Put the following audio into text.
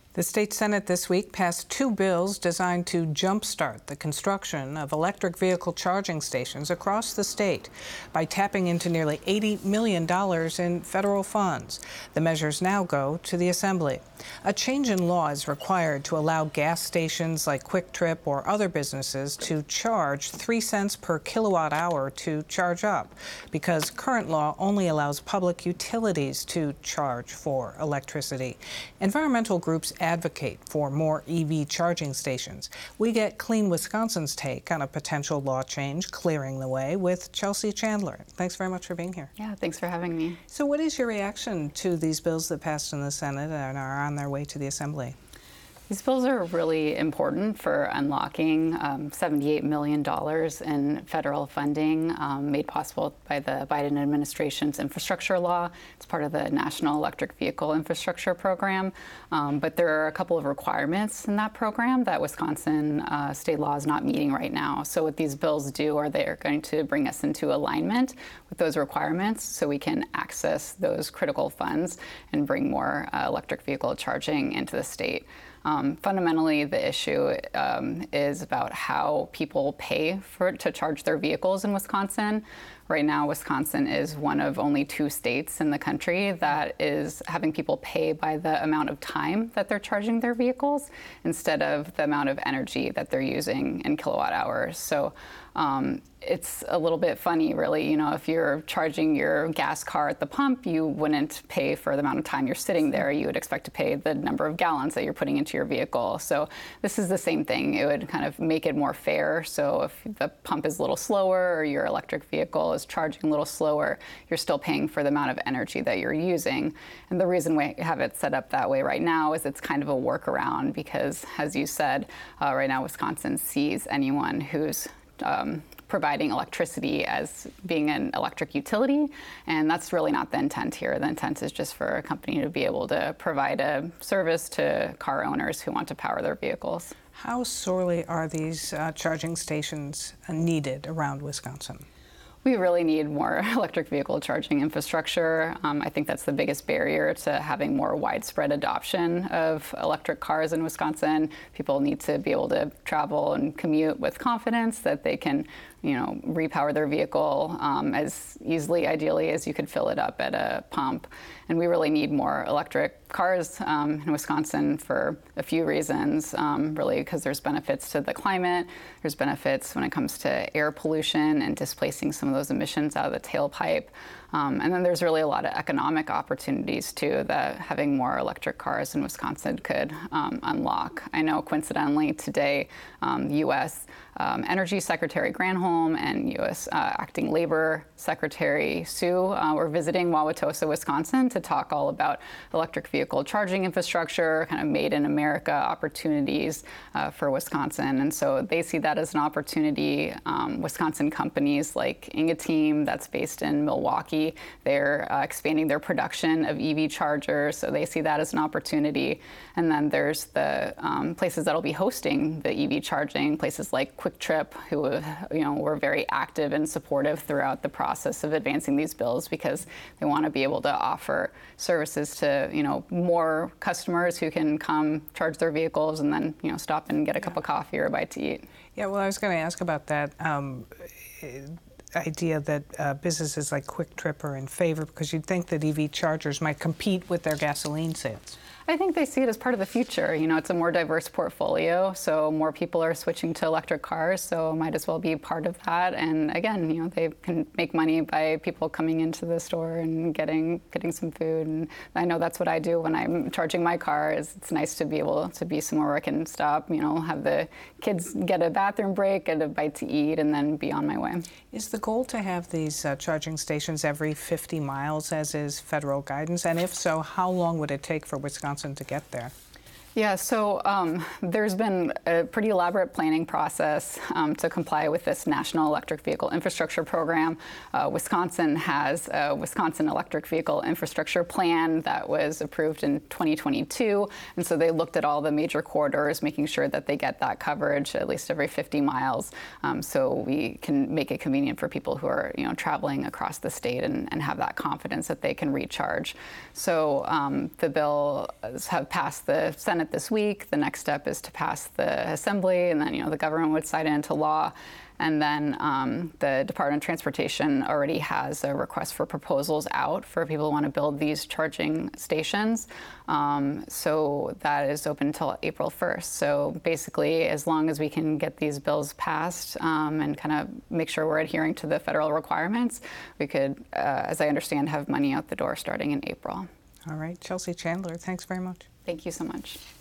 The state Senate this week passed two bills designed to jumpstart the construction of electric vehicle charging stations across the state by tapping into nearly $80 million in federal funds. The measures now go to the Assembly. A change in law is required to allow gas stations like Quick Trip or other businesses to charge 3 cents per kilowatt hour to charge up, because current law only allows public utilities to charge for electricity. Environmental groups advocate for more EV charging stations. We get Clean Wisconsin's take on a potential law change clearing the way with Chelsea Chandler. Thanks very much for being here. Yeah, thanks for having me. So what is your reaction to these bills that passed in the Senate and are on their way to the Assembly? These bills are really important for unlocking $78 million in federal funding made possible by the Biden administration's infrastructure law. It's part of the National Electric Vehicle Infrastructure Program. But there are a couple of requirements in that program that Wisconsin state law is not meeting right now. So what these bills do are they're going to bring us into alignment with those requirements so we can access those critical funds and bring more electric vehicle charging into the state. Fundamentally, the issue is about how people pay to charge their vehicles in Wisconsin. Right now, Wisconsin is one of only 2 states in the country that is having people pay by the amount of time that they're charging their vehicles instead of the amount of energy that they're using in kilowatt hours. So it's a little bit funny, really. You know, if you're charging your gas car at the pump, you wouldn't pay for the amount of time you're sitting there. You would expect to pay the number of gallons that you're putting into your vehicle. So this is the same thing. It would kind of make it more fair. So if the pump is a little slower or your electric vehicle is charging a little slower, you're still paying for the amount of energy that you're using. And the reason we have it set up that way right now is it's kind of a workaround because, as you said, right now Wisconsin sees anyone who's providing electricity as being an electric utility, and that's really not the intent here. The intent is just for a company to be able to provide a service to car owners who want to power their vehicles. How sorely are these charging stations needed around Wisconsin? We really need more electric vehicle charging infrastructure. I think that's the biggest barrier to having more widespread adoption of electric cars in Wisconsin. People need to be able to travel and commute with confidence that they can, repower their vehicle as easily, ideally, as you could fill it up at a pump. And we really need more electric cars in Wisconsin for a few reasons, really because there's benefits to the climate, there's benefits when it comes to air pollution and displacing some of those emissions out of the tailpipe. And then there's really a lot of economic opportunities, too, that having more electric cars in Wisconsin could unlock. I know, coincidentally, today, U.S. Energy Secretary Granholm and U.S. Acting Labor Secretary Sue were visiting Wauwatosa, Wisconsin, to talk all about electric vehicle charging infrastructure, kind of made in America opportunities for Wisconsin. And so they see that as an opportunity. Wisconsin companies like Ingeteam, that's based in Milwaukee, they're expanding their production of EV chargers, so they see that as an opportunity. And then there's the places that'll be hosting the EV charging, places like Quick Trip, who were very active and supportive throughout the process of advancing these bills because they want to be able to offer services to more customers who can come charge their vehicles and then stop and get a cup of coffee or a bite to eat. Yeah, well, I was going to ask about that. Idea that businesses like Quick Trip are in favor because you'd think that EV chargers might compete with their gasoline sales. I think they see it as part of the future. It's a more diverse portfolio, so more people are switching to electric cars, so might as well be part of that. And again, they can make money by people coming into the store and getting some food. And I know that's what I do when I'm charging my car. It's nice to be able to be somewhere where I can stop, have the kids get a bathroom break, get a bite to eat, and then be on my way. Is the goal to have these charging stations every 50 miles, as is federal guidance? And if so, how long would it take for Wisconsin to get there? Yeah, so there's been a pretty elaborate planning process to comply with this National Electric Vehicle Infrastructure Program. Wisconsin has a Wisconsin Electric Vehicle Infrastructure Plan that was approved in 2022. And so they looked at all the major corridors, making sure that they get that coverage at least every 50 miles. So we can make it convenient for people who are traveling across the state and have that confidence that they can recharge. So the bills have passed the Senate met this week. The next step is to pass the Assembly, and then the government would sign it into law. And then the Department of Transportation already has a request for proposals out for people who want to build these charging stations. So that is open until April 1st. So basically, as long as we can get these bills passed and kind of make sure we're adhering to the federal requirements, we could, as I understand, have money out the door starting in April. All right, Chelsea Chandler, thanks very much. Thank you so much.